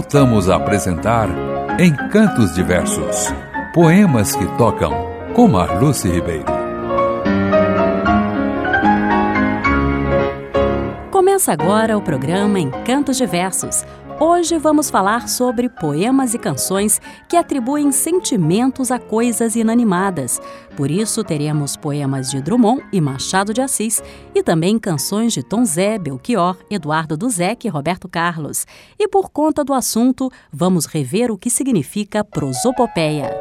voltamos a apresentar Encantos Diversos, poemas que tocam, com Marluce Ribeiro. Começa agora o programa Encantos Diversos. Hoje vamos falar sobre poemas e canções que atribuem sentimentos a coisas inanimadas. Por isso, teremos poemas de Drummond e Machado de Assis e também canções de Tom Zé, Belchior, Eduardo Duzec e Roberto Carlos. E por conta do assunto, vamos rever o que significa prosopopeia.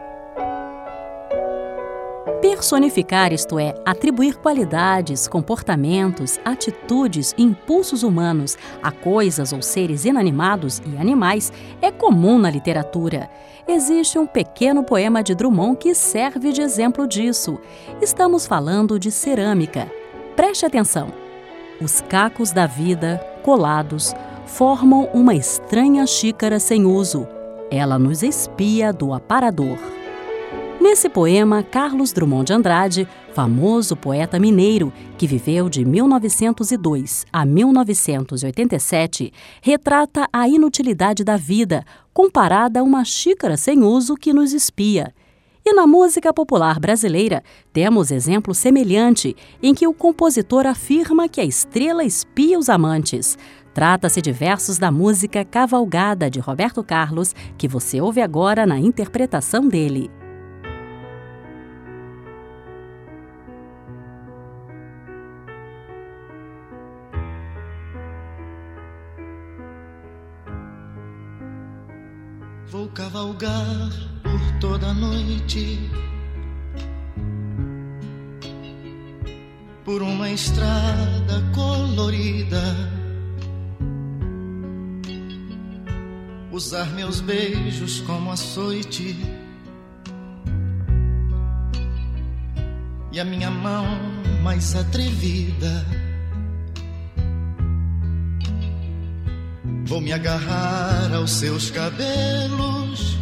Personificar, isto é, atribuir qualidades, comportamentos, atitudes e impulsos humanos a coisas ou seres inanimados e animais, é comum na literatura. Existe um pequeno poema de Drummond que serve de exemplo disso. Estamos falando de cerâmica. Preste atenção. Os cacos da vida, colados, formam uma estranha xícara sem uso. Ela nos espia do aparador. Nesse poema, Carlos Drummond de Andrade, famoso poeta mineiro, que viveu de 1902 a 1987, retrata a inutilidade da vida, comparada a uma xícara sem uso que nos espia. E na música popular brasileira, temos exemplo semelhante, em que o compositor afirma que a estrela espia os amantes. Trata-se de versos da música Cavalgada, de Roberto Carlos, que você ouve agora na interpretação dele. Vou cavalgar por toda a noite, por uma estrada colorida, usar meus beijos como açoite e a minha mão mais atrevida. Vou me agarrar aos seus cabelos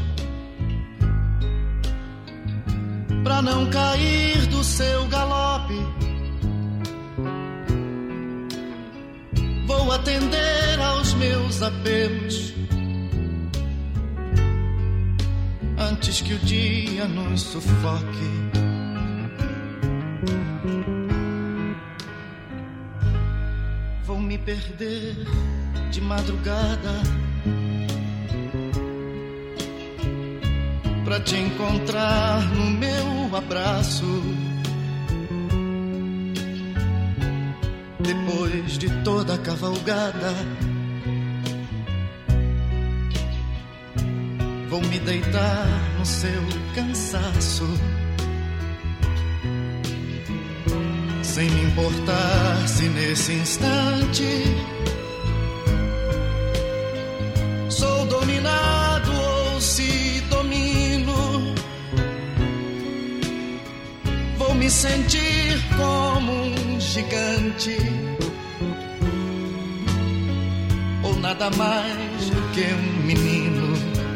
pra não cair do seu galope. Vou atender aos meus apelos antes que o dia nos sufoque. Vou me perder de madrugada pra te encontrar no meu abraço. Depois de toda a cavalgada, vou me deitar no seu cansaço, sem me importar se nesse instante sou dominado ou se domino. Vou me sentir como um gigante, ou nada mais do que um menino.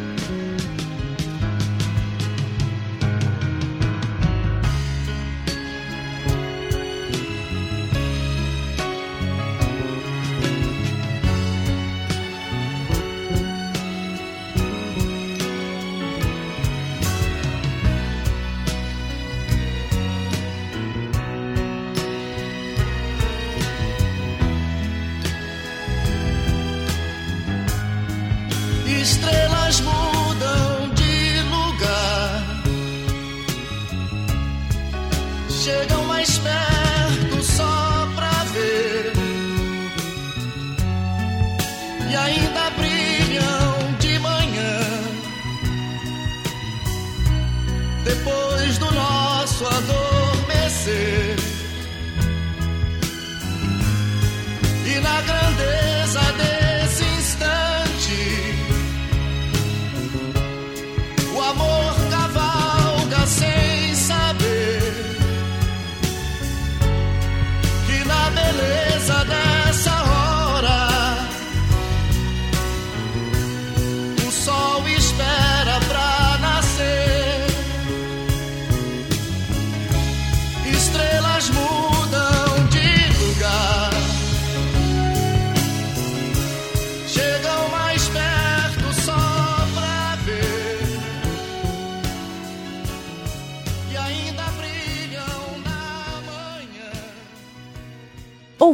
Estrelas mudam de lugar, chegam mais perto só pra ver, e ainda brilham de manhã, depois do nosso adormecer. E na grandeza desse instante, o amor cavalga sem saber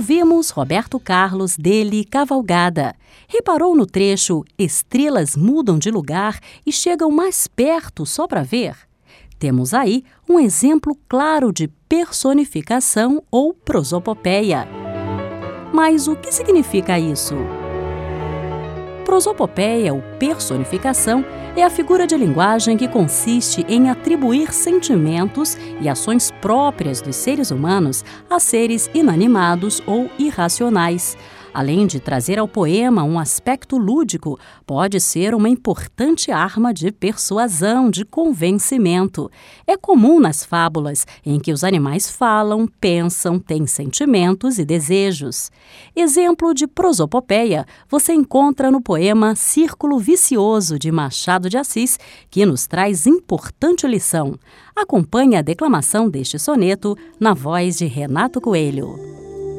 Ouvimos Roberto Carlos, dele Cavalgada. Reparou no trecho "Estrelas mudam de lugar e chegam mais perto só para ver"? Temos aí um exemplo claro de personificação ou prosopopeia. Mas o que significa isso? Prosopopeia ou personificação é a figura de linguagem que consiste em atribuir sentimentos e ações próprias dos seres humanos a seres inanimados ou irracionais. Além de trazer ao poema um aspecto lúdico, pode ser uma importante arma de persuasão, de convencimento. É comum nas fábulas, em que os animais falam, pensam, têm sentimentos e desejos. Exemplo de prosopopeia você encontra no poema Círculo Vicioso, de Machado de Assis, que nos traz importante lição. Acompanhe a declamação deste soneto na voz de Renato Coelho.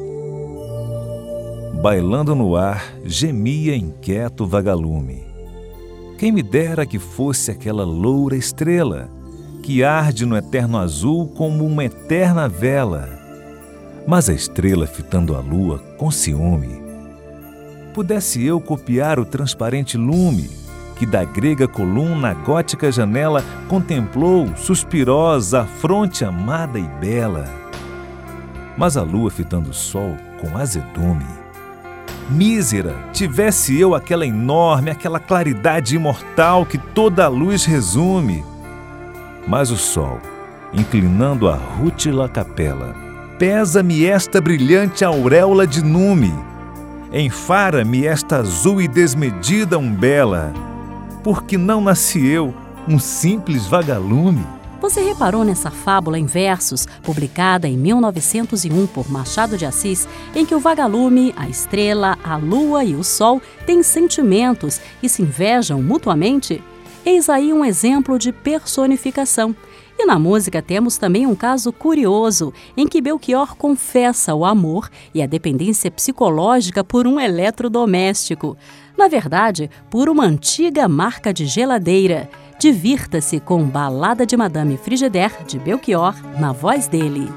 Bailando no ar, gemia inquieto o vagalume. Quem me dera que fosse aquela loura estrela, que arde no eterno azul como uma eterna vela. Mas a estrela fitando a lua com ciúme. Pudesse eu copiar o transparente lume, que da grega coluna a gótica janela contemplou, suspirosa, a fronte amada e bela. Mas a lua fitando o sol com azedume. Mísera, tivesse eu aquela enorme, aquela claridade imortal que toda a luz resume. Mas o sol, inclinando a rútila capela, pesa-me esta brilhante auréola de nume, enfara-me esta azul e desmedida umbela, porque não nasci eu, um simples vagalume. Você reparou nessa fábula em versos, publicada em 1901 por Machado de Assis, em que o vagalume, a estrela, a lua e o sol têm sentimentos e se invejam mutuamente? Eis aí um exemplo de personificação. E na música temos também um caso curioso, em que Belchior confessa o amor e a dependência psicológica por um eletrodoméstico. Na verdade, por uma antiga marca de geladeira. Divirta-se com Balada de Madame Frigidaire, de Belchior, na voz dele.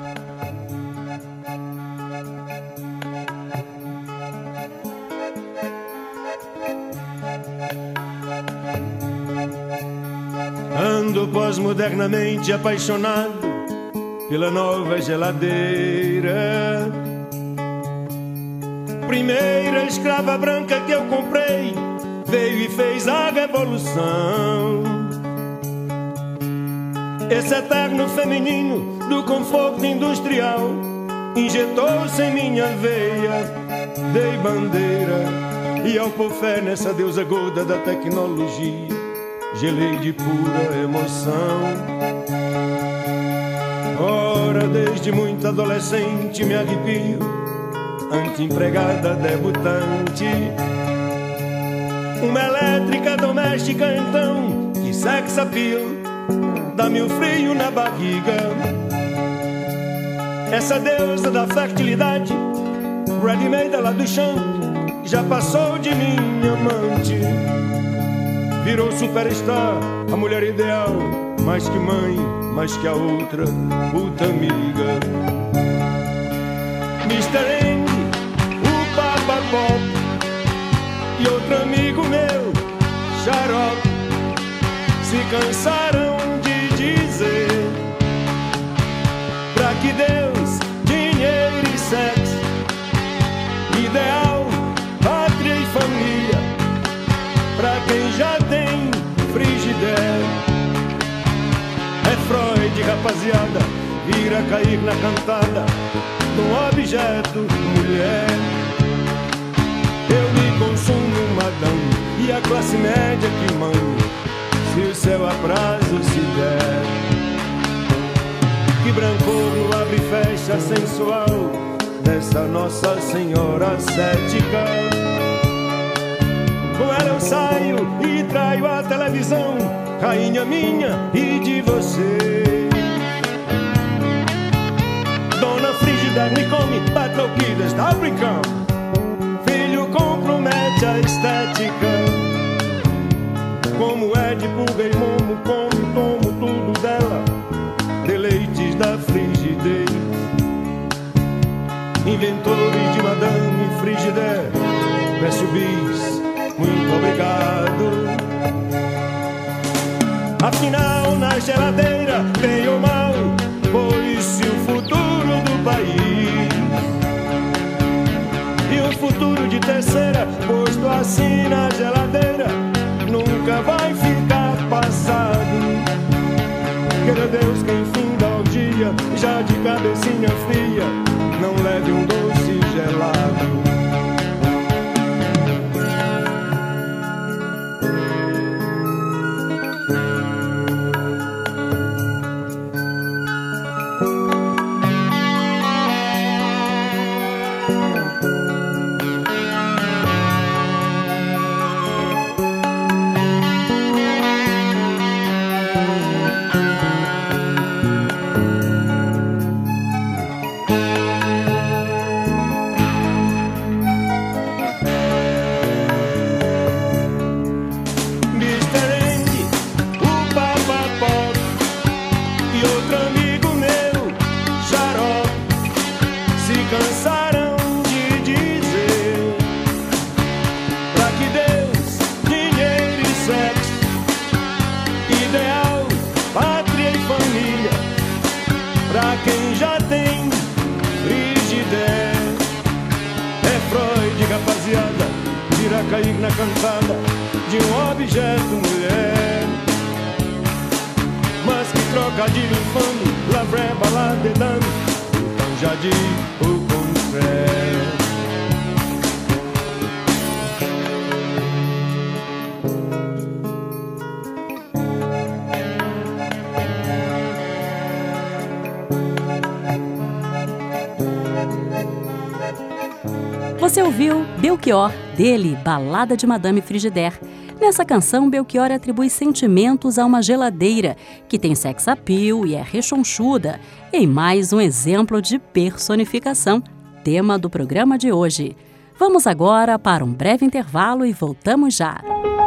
Ando pós-modernamente apaixonado pela nova geladeira. Primeira escrava branca que eu comprei veio e fez a revolução. Esse eterno feminino do conforto industrial injetou-se em minha veia, dei bandeira, e ao pôr fé nessa deusa gorda da tecnologia, gelei de pura emoção. Ora, desde muito adolescente me arrepio, anti-empregada debutante, uma elétrica doméstica então, que sex appeal, dá-me um frio na barriga. Essa deusa da fertilidade, ready-made lá do chão, já passou de minha amante. Virou superstar, a mulher ideal, mais que mãe, mais que a outra, puta amiga. Mr. N, o Papa Pop, e outro amigo meu, Xarope, se cansaram de dizer pra que Deus, dinheiro e sexo, ideal, pátria e família, pra quem já tem Frigidaire. É Freud, rapaziada, vira cair na cantada num objeto mulher. Eu me consumo, madame, e a classe média que manda, se o seu aprazo se der. Que brancor abre e fecha sensual dessa Nossa Senhora cética. Com ela eu saio e traio a televisão, rainha minha e de você. Dona Frigidaire me come, Petroquidas, tá brincando? Filho compromete a estética. Como é de pulga e momo, como tomo tudo dela, deleites da Frigidaire. Inventores de peço bis, muito obrigado. Afinal, na geladeira, bem ou mal, foi-se o futuro do país. E o futuro de terceira, posto assim na geladeira, nunca vai ficar passado. Queira Deus que enfim da orgia, já de cabecinha fria, não leve um doce gelado. Cair na cantada de um objeto mulher. Mas que trocadilho infame, la vraie balade des dames, então já digo o contrário. Você ouviu Belchior, dele, Balada de Madame Frigidaire. Nessa canção, Belchior atribui sentimentos a uma geladeira, que tem sex appeal e é rechonchuda, em mais um exemplo de personificação, tema do programa de hoje. Vamos agora para um breve intervalo e voltamos já.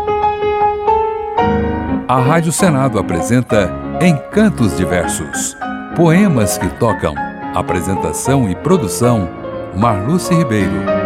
A Rádio Senado apresenta Encantos Diversos, poemas que tocam. Apresentação e produção, Marluce Ribeiro.